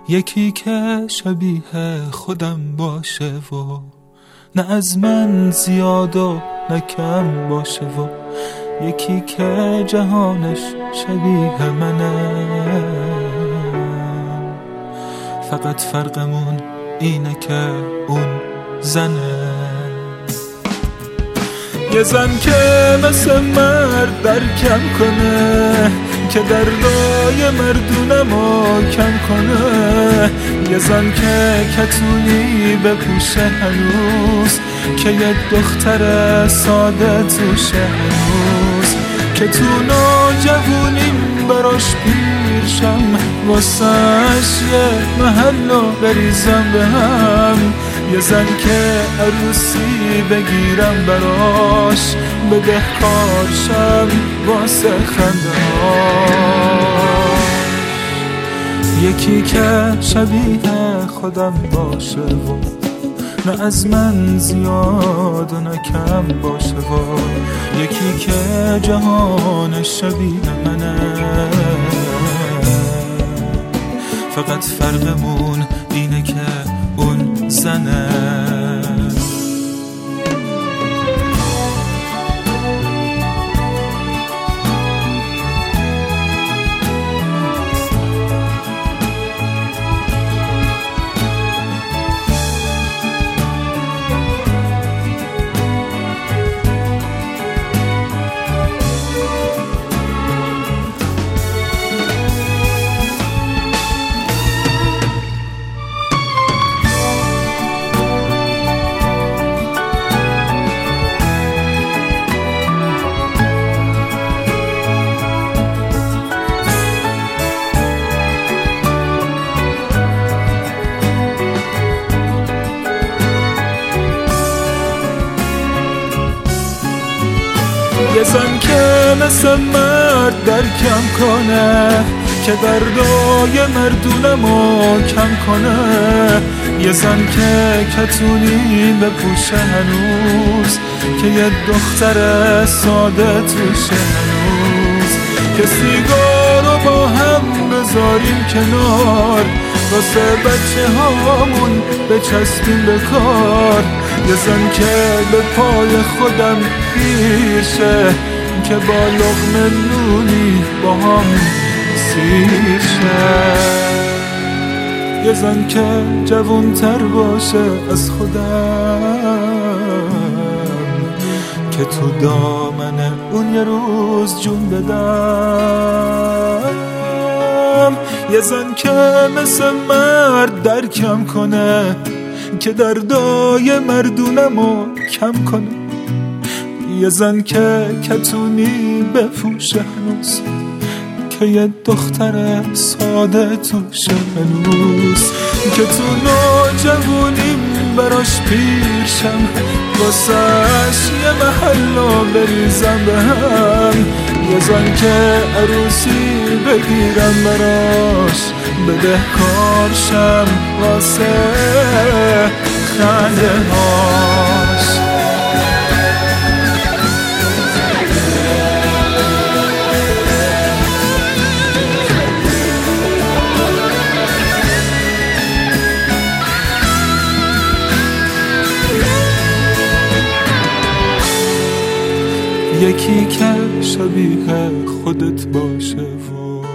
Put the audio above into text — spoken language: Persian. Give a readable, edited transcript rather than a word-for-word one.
یکی که شبیه خودم باشه و نه از من زیاد و نه کم باشه و یکی که جهانش شبیه منه. فقط فرقمون اینه که اون زنه. یه زن که مثل مرد درکم کنه که دردای مردونمو کم کنه. یه زن که کتونی بپوشه هنوز که یه دختر ساده توشه هنوز که تو نوجوونیم براش پیرشم واسش یه محلو بریزم به هم. یه زن که عروسی بگیرم براش بدهکارشم واسه خندهاش. یکی که شبیه خودم باشه و نه از من زیاد و نه کم باشه و یکی که جهانش شبیه منه. فقط فرقمون اینه که اون زنه. یه زن که مثل مرد درکم کنه که دردای مردونمو کم کنه. یه زن که کتونی بپوشه هنوز که یه دختر ساده توشه هنوز که سیگارو با هم بذاریم کنار واسه بچه هامون بچسبیم به کار. یه زن که به پای خودم پیرشه که با لقمه نونی با هم سیر شه. یه زن که جوان‌تر باشه از خودم که تو دامن اون یه روز جون بدم. یه زن که مثل مرد درکم کنه که دردای مردونمو کم کنه. یه زن که کتونی بپوشه هنوز که یه دختر ساده توشه هنوز که تو نوجوونیم براش پیرشم واسش یه محلو بریزم به هم. یه زن که عروسی بگیرم براش بدهکارشم واسه خنده هاش. یکی که شبیه خودت باشه و